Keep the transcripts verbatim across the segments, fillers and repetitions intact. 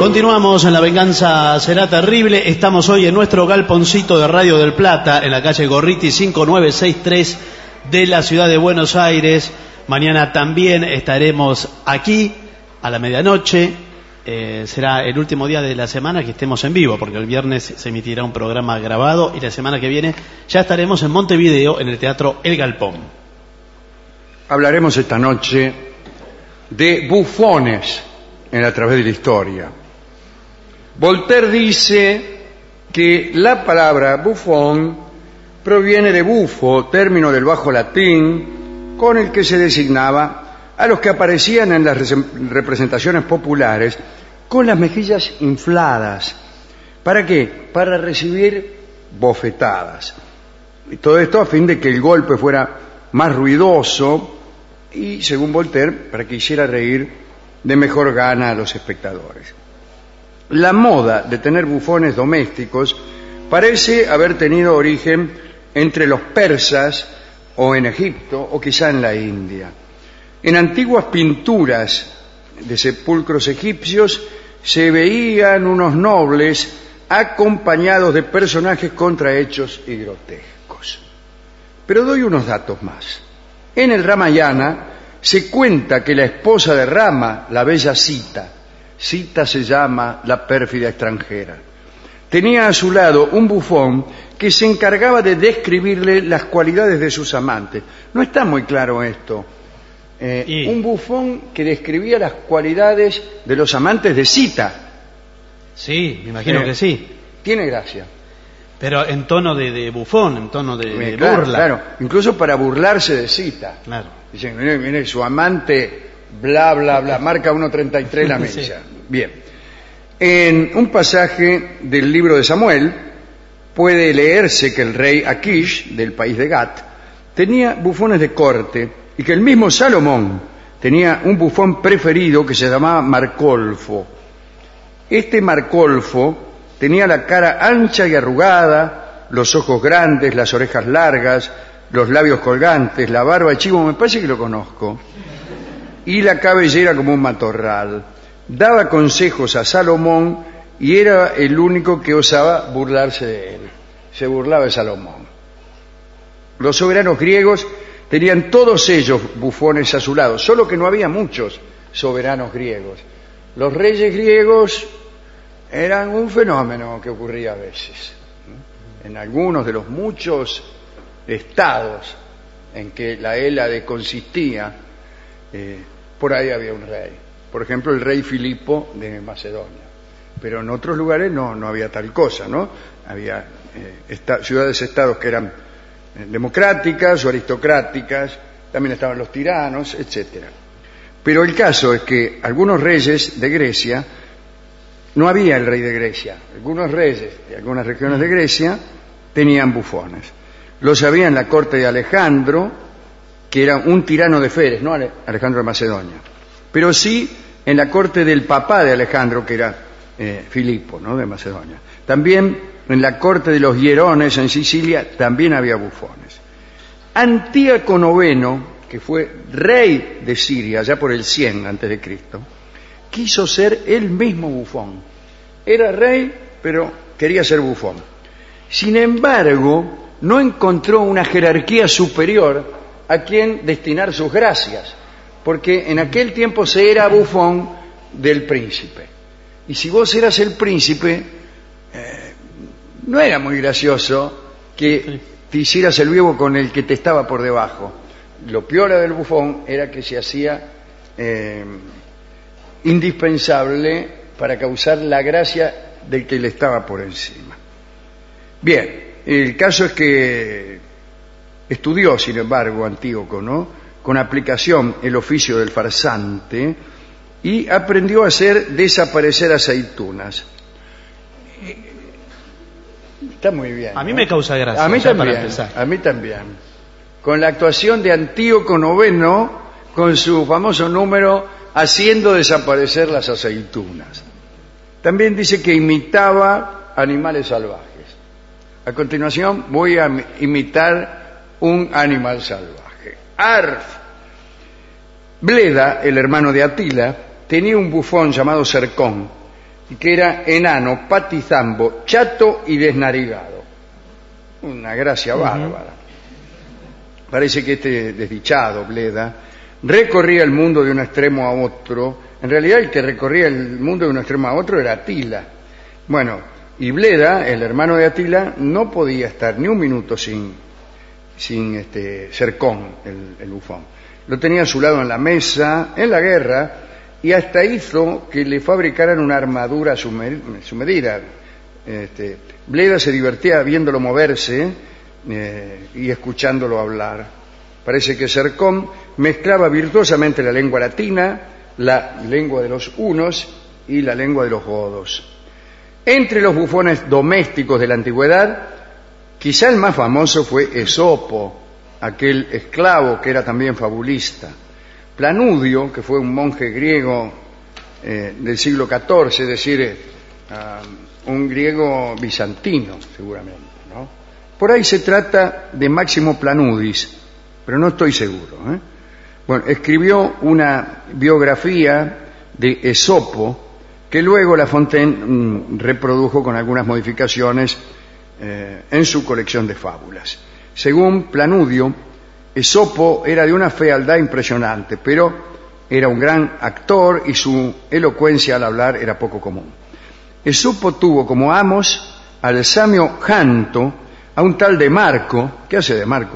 Continuamos en La Venganza Será Terrible. Estamos hoy en nuestro galponcito de Radio del Plata, en la calle Gorriti cinco nueve seis tres de la ciudad de Buenos Aires. Mañana también estaremos aquí a la medianoche. Eh, será el último día de la semana que estemos en vivo, porque el viernes se emitirá un programa grabado y la semana que viene ya estaremos en Montevideo, en el Teatro El Galpón. Hablaremos esta noche de bufones en A Través de la Historia. Voltaire dice que la palabra bufón proviene de bufo, término del bajo latín, con el que se designaba a los que aparecían en las representaciones populares con las mejillas infladas. ¿Para qué? Para recibir bofetadas. Y todo esto a fin de que el golpe fuera más ruidoso y, según Voltaire, para que hiciera reír de mejor gana a los espectadores. La moda de tener bufones domésticos parece haber tenido origen entre los persas o en Egipto o quizá en la India. En antiguas pinturas de sepulcros egipcios se veían unos nobles acompañados de personajes contrahechos y grotescos. Pero doy unos datos más. En el Ramayana se cuenta que la esposa de Rama, la bella Sita, Sita se llama la pérfida extranjera, tenía a su lado un bufón que se encargaba de describirle las cualidades de sus amantes. No está muy claro esto. Eh, y... Un bufón que describía las cualidades de los amantes de Sita. Sí, me imagino eh, que sí. Tiene gracia. Pero en tono de, de bufón, en tono de, de claro, burla. Claro, incluso para burlarse de Sita. Claro. Dicen, mire, mire, su amante, bla, bla, bla, marca uno treinta y tres la mecha. Sí. Bien. En un pasaje del libro de Samuel puede leerse que el rey Akish, del país de Gat, tenía bufones de corte, y que el mismo Salomón tenía un bufón preferido que se llamaba Marcolfo. Este Marcolfo tenía la cara ancha y arrugada, los ojos grandes, las orejas largas, los labios colgantes, la barba de chivo, me parece que lo conozco, y la cabellera como un matorral. Daba consejos a Salomón y era el único que osaba burlarse de él. Se burlaba de Salomón. Los soberanos griegos tenían todos ellos bufones a su lado, solo que no había muchos soberanos griegos. Los reyes griegos eran un fenómeno que ocurría a veces. En algunos de los muchos estados en que la Hélade consistía, eh, por ahí había un rey. Por ejemplo, el rey Filipo de Macedonia. Pero en otros lugares no, no había tal cosa, ¿no? Había eh, esta, ciudades-estados que eran eh, democráticas o aristocráticas, también estaban los tiranos, etcétera. Pero el caso es que algunos reyes de Grecia, no había el rey de Grecia, algunos reyes de algunas regiones de Grecia tenían bufones. Los había en la corte de Alejandro, que era un tirano de Feres, no Alejandro de Macedonia, pero sí en la corte del papá de Alejandro, que era eh, Filipo, ¿no?, de Macedonia. También en la corte de los Hierones en Sicilia también había bufones. Antíaco noveno, que fue rey de Siria ya por el cien antes de Cristo, quiso ser él mismo bufón. Era rey, pero quería ser bufón. Sin embargo, no encontró una jerarquía superior a quien destinar sus gracias, porque en aquel tiempo se era bufón del príncipe. Y si vos eras el príncipe, eh, no era muy gracioso que te hicieras el vivo con el que te estaba por debajo. Lo peor del bufón era que se hacía eh, indispensable para causar la gracia del que le estaba por encima. Bien, el caso es que estudió, sin embargo, Antíoco, ¿no?, con aplicación el oficio del farsante y aprendió a hacer desaparecer aceitunas. Está muy bien. A mí ¿no? me causa gracia. A mí también. A mí también. Con la actuación de Antíoco noveno, con su famoso número haciendo desaparecer las aceitunas. También dice que imitaba animales salvajes. A continuación voy a imitar un animal salvaje. Arf. Bleda, el hermano de Atila, tenía un bufón llamado Cercón, y que era enano, patizambo, chato y desnarigado. Una gracia bárbara. Parece que este desdichado, Bleda, recorría el mundo de un extremo a otro. En realidad el que recorría el mundo de un extremo a otro era Atila. Bueno, y Bleda, el hermano de Atila, no podía estar ni un minuto sin, sin este, Cercón, el, el bufón. Lo tenía a su lado en la mesa, en la guerra, y hasta hizo que le fabricaran una armadura a su, med su medida. Este, Bleda se divertía viéndolo moverse eh, y escuchándolo hablar. Parece que Cercón mezclaba virtuosamente la lengua latina, la lengua de los hunos y la lengua de los godos. Entre los bufones domésticos de la antigüedad, quizá el más famoso fue Esopo, aquel esclavo que era también fabulista. Planudio, que fue un monje griego eh, del siglo catorce, es decir, eh, uh, un griego bizantino, seguramente, ¿no? Por ahí se trata de Máximo Planudis, pero no estoy seguro, ¿eh? Bueno, escribió una biografía de Esopo que luego La Fontaine mm, reprodujo con algunas modificaciones eh, en su colección de fábulas. Según Planudio, Esopo era de una fealdad impresionante, pero era un gran actor y su elocuencia al hablar era poco común. Esopo tuvo como amos al samio Janto, a un tal de Marco, ¿qué hace de Marco?,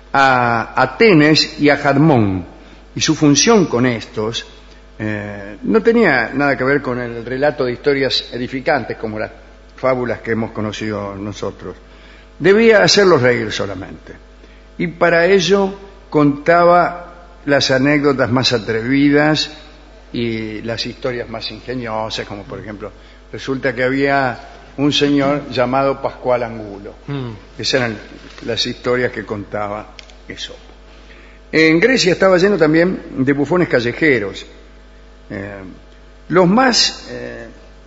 a Atenes y a Jadmón, y su función con estos eh, no tenía nada que ver con el relato de historias edificantes como las fábulas que hemos conocido nosotros. Debía hacerlos reír solamente, y para ello contaba las anécdotas más atrevidas y las historias más ingeniosas, como por ejemplo, resulta que había un señor llamado Pascual Angulo. Mm. Esas eran las historias que contaba Esopo. En Grecia estaba lleno también de bufones callejeros. Eh, los más eh,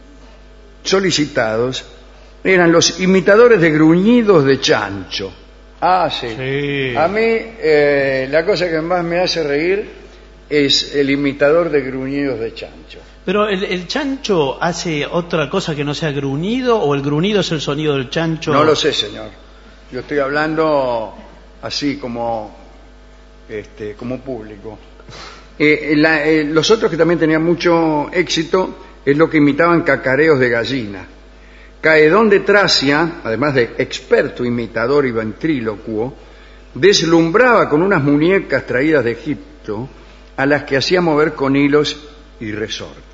solicitados eran los imitadores de gruñidos de chancho. Ah, sí. sí. A mí eh, la cosa que más me hace reír es el imitador de gruñidos de chancho. Pero el, el chancho hace otra cosa que no sea gruñido, o el gruñido es el sonido del chancho. No lo sé, señor. Yo estoy hablando así como, este, como público. Eh, la, eh, los otros que también tenían mucho éxito es lo que imitaban cacareos de gallina. Caedón de Tracia, además de experto imitador y ventrílocuo, deslumbraba con unas muñecas traídas de Egipto a las que hacía mover con hilos y resortes.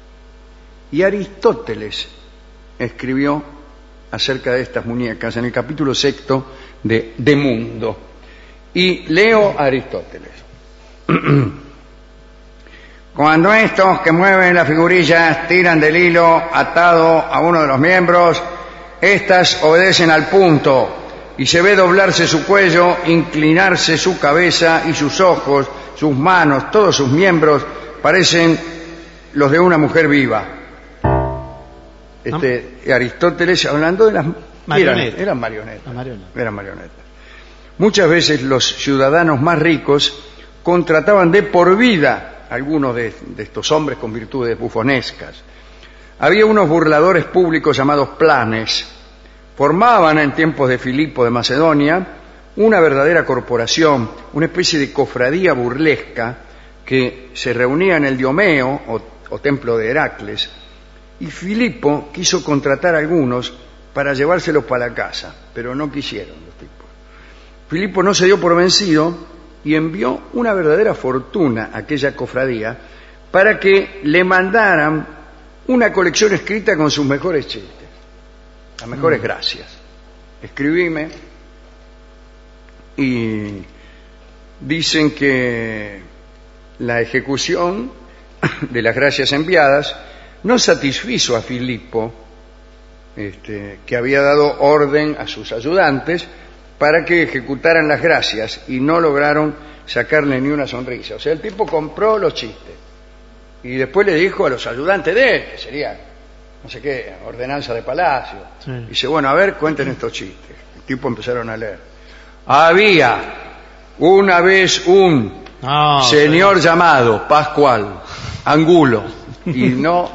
Y Aristóteles escribió acerca de estas muñecas en el capítulo sexto de De Mundo. Y leo a Aristóteles. Cuando estos que mueven las figurillas tiran del hilo atado a uno de los miembros, éstas obedecen al punto y se ve doblarse su cuello, inclinarse su cabeza y sus ojos, sus manos, todos sus miembros parecen los de una mujer viva. Este, ¿no? Aristóteles hablando de las marionetas. Eran, eran marionetas, marionetas. Eran marionetas. Muchas veces los ciudadanos más ricos contrataban de por vida a algunos de, de estos hombres con virtudes bufonescas. Había unos burladores públicos llamados planes. Formaban en tiempos de Filipo de Macedonia una verdadera corporación, una especie de cofradía burlesca que se reunía en el Diomeo o, o templo de Heracles, y Filipo quiso contratar a algunos para llevárselos para la casa, pero no quisieron los tipos. Filipo no se dio por vencido y envió una verdadera fortuna a aquella cofradía para que le mandaran una colección escrita con sus mejores chistes, las mejores mm. gracias. Escribime, y dicen que la ejecución de las gracias enviadas no satisfizo a Filipo, este, que había dado orden a sus ayudantes para que ejecutaran las gracias, y no lograron sacarle ni una sonrisa. O sea, el tipo compró los chistes y después le dijo a los ayudantes de él, que sería, no sé qué, ordenanza de palacio, sí. Dice, bueno, a ver, cuenten estos chistes. El tipo empezaron a leer. Había una vez un no, señor sí. llamado Pascual Angulo, y no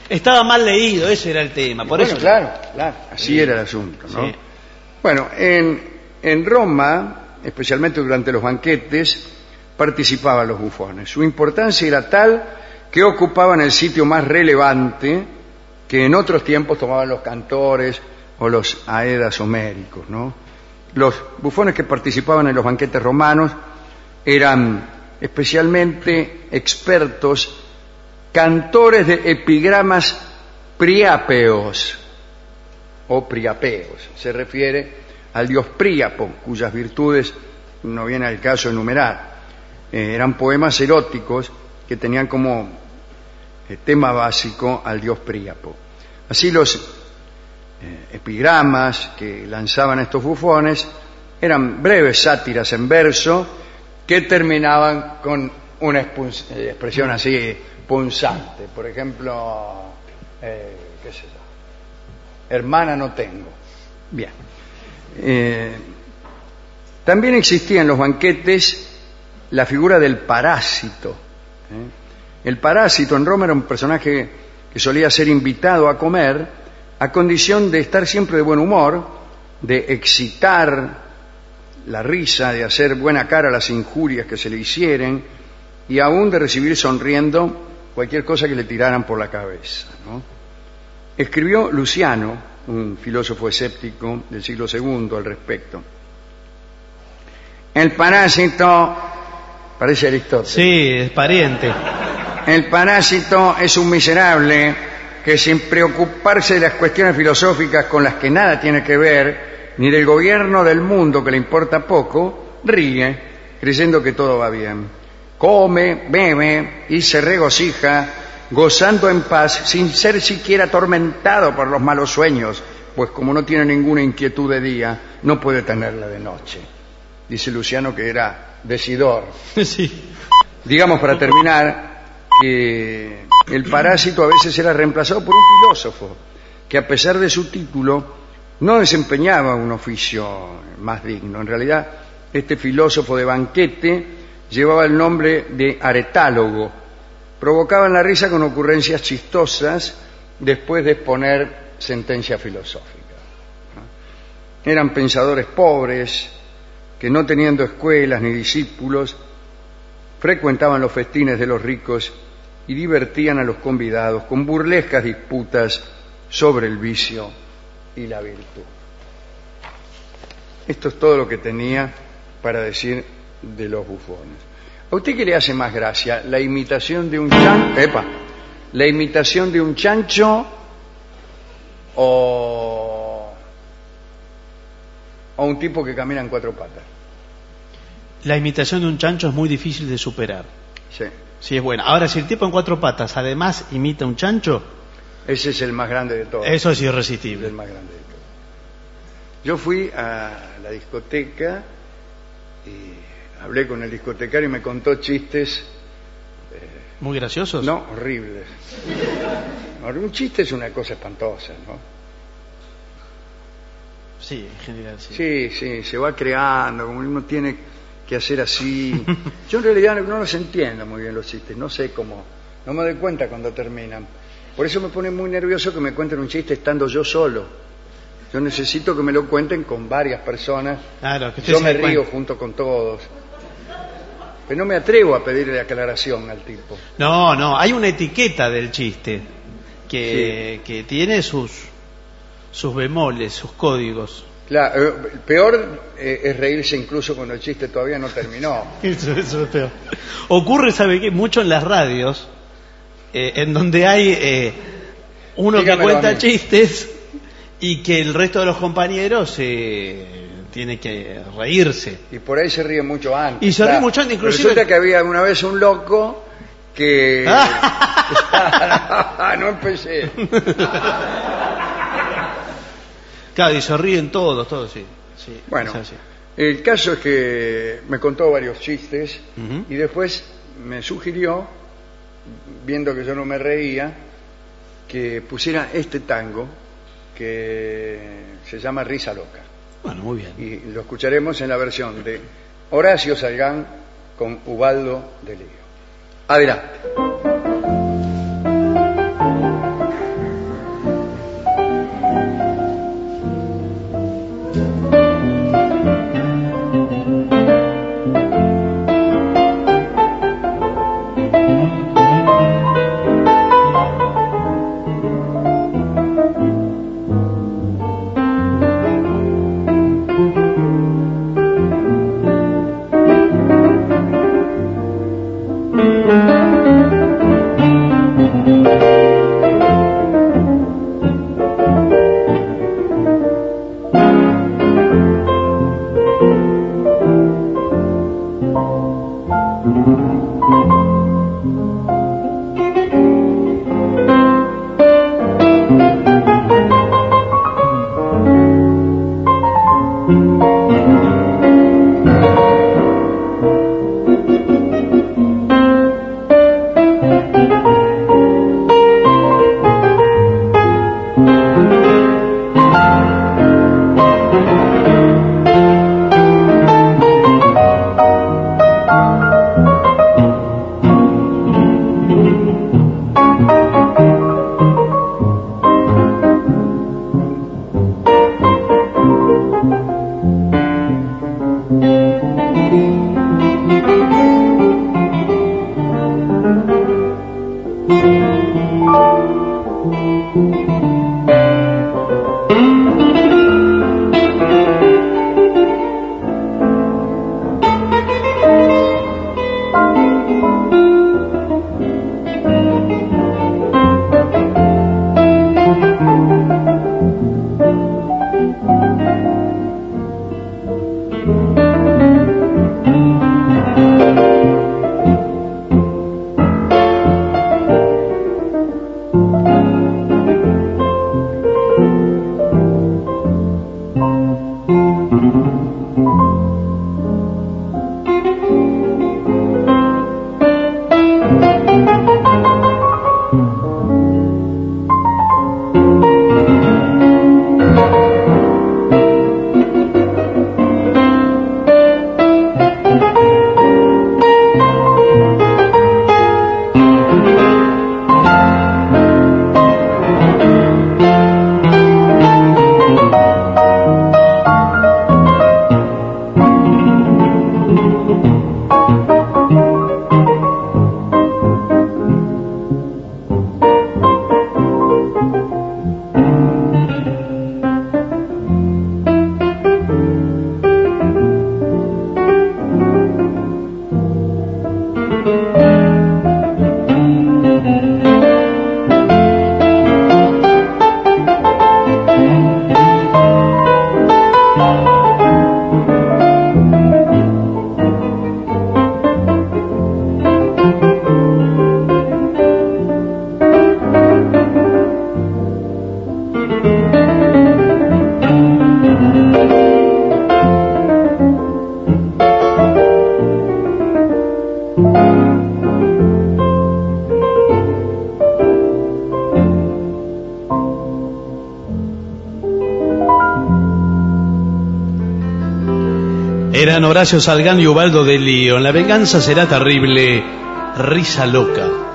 Estaba mal leído, ese era el tema. Por bueno, eso... claro, claro, así sí. Era el asunto, ¿no? Sí. Bueno, en, en Roma, especialmente durante los banquetes, participaban los bufones. Su importancia era tal que ocupaban el sitio más relevante que en otros tiempos tomaban los cantores o los aedas homéricos, ¿no? Los bufones que participaban en los banquetes romanos eran especialmente expertos cantores de epigramas priápeos o priapeos. Se refiere al dios Príapo, cuyas virtudes no viene al caso enumerar. Eh, eran poemas eróticos que tenían como eh, tema básico al dios Príapo. Así los eh, epigramas que lanzaban estos bufones eran breves sátiras en verso que terminaban con una expresión así punzante. Por ejemplo, eh, qué sé yo, hermana no tengo. Bien. Eh, también existía en los banquetes la figura del parásito. ¿eh? El parásito en Roma era un personaje que solía ser invitado a comer a condición de estar siempre de buen humor, de excitar la risa, de hacer buena cara a las injurias que se le hicieren y aún de recibir sonriendo cualquier cosa que le tiraran por la cabeza, ¿no? Escribió Luciano, un filósofo escéptico del siglo segundo, al respecto. El parásito, parece Aristóteles. Sí, es pariente. El parásito es un miserable que sin preocuparse de las cuestiones filosóficas con las que nada tiene que ver, ni del gobierno del mundo que le importa poco, ríe, creyendo que todo va bien. Come, bebe y se regocija, gozando en paz, sin ser siquiera atormentado por los malos sueños, pues como no tiene ninguna inquietud de día, no puede tenerla de noche. Dice Luciano que era decidor. Sí. Digamos, para terminar, que el parásito a veces era reemplazado por un filósofo, que a pesar de su título, no desempeñaba un oficio más digno. En realidad, este filósofo de banquete llevaba el nombre de aretálogo. Provocaban la risa con ocurrencias chistosas después de exponer sentencia filosófica. Eran pensadores pobres que, no teniendo escuelas ni discípulos, frecuentaban los festines de los ricos y divertían a los convidados con burlescas disputas sobre el vicio y la virtud. Esto es todo lo que tenía para decir de los bufones. ¿A usted qué le hace más gracia? ¿La imitación de un chancho? Epa, ¿la imitación de un chancho o, o un tipo que camina en cuatro patas? La imitación de un chancho es muy difícil de superar. Sí. Sí, es buena. Ahora, si el tipo en cuatro patas además imita un chancho... Ese es el más grande de todos. Eso es irresistible. Es el más grande de todos. Yo fui a la discoteca y hablé con el discotecario y me contó chistes... Eh, ¿Muy graciosos? No, horribles. Un chiste es una cosa espantosa, ¿no? Sí, en general sí. Sí, sí, se va creando, como uno tiene que hacer así. Yo en realidad no, no los entiendo muy bien los chistes, no sé cómo, no me doy cuenta cuando terminan. Por eso me pone muy nervioso que me cuenten un chiste estando yo solo. Yo necesito que me lo cuenten con varias personas. Claro, que yo me río junto con todos. Pero no me atrevo a pedirle aclaración al tipo. No, no, hay una etiqueta del chiste que, sí. que tiene sus, sus bemoles, sus códigos. Claro, peor eh, es reírse incluso cuando el chiste todavía no terminó. Eso, eso es peor. Ocurre, ¿sabe qué? Mucho en las radios, eh, en donde hay eh, uno Dígamelo que cuenta chistes y que el resto de los compañeros eh, tiene que reírse. Y por ahí se ríe mucho antes. Y se ríe mucho antes, inclusive. Resulta que había una vez un loco que... no empecé. Claro, y se ríen todos, todos, sí. sí bueno, el caso es que me contó varios chistes uh-huh. y después me sugirió, viendo que yo no me reía, que pusiera este tango que se llama Risa Loca. Bueno, muy bien. Y lo escucharemos en la versión de Horacio Salgán con Ubaldo de Lío. Adelante. Eran Horacio Salgán y Ubaldo de Lío. En La venganza será terrible, risa loca.